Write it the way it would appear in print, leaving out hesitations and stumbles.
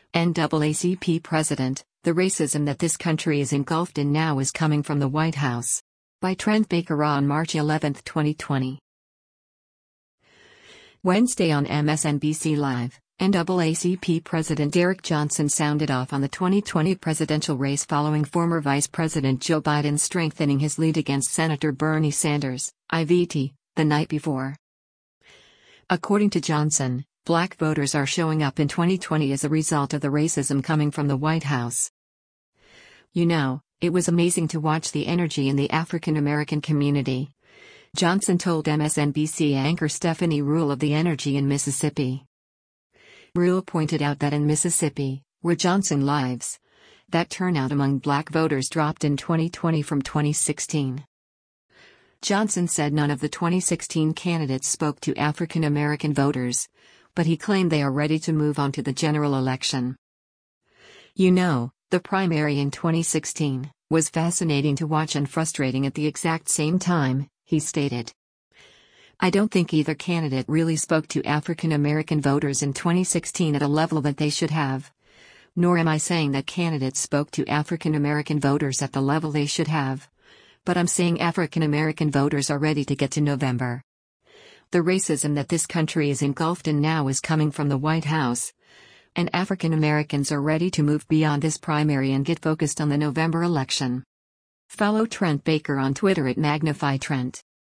NAACP President, the racism that this country is engulfed in now is coming from the White House. By Trent Baker on March 11, 2020. Wednesday on MSNBC Live, NAACP President Derrick Johnson sounded off on the 2020 presidential race following former Vice President Joe Biden strengthening his lead against Senator Bernie Sanders, IVT, the night before. According to Johnson, Black voters are showing up in 2020 as a result of the racism coming from the White House. "You know, it was amazing to watch the energy in the African American community," Johnson told MSNBC anchor Stephanie Ruhle of the energy in Mississippi. Ruhle pointed out that in Mississippi, where Johnson lives, that turnout among Black voters dropped in 2020 from 2016. Johnson said none of the 2016 candidates spoke to African American voters, but he claimed they are ready to move on to the general election. "You know, the primary in 2016 was fascinating to watch and frustrating at the exact same time," he stated. "I don't think either candidate really spoke to African American voters in 2016 at a level that they should have. Nor am I saying that candidates spoke to African American voters at the level they should have. But I'm saying African American voters are ready to get to November. The racism that this country is engulfed in now is coming from the White House. And African Americans are ready to move beyond this primary and get focused on the November election." Follow Trent Baker on Twitter at MagnifyTrent.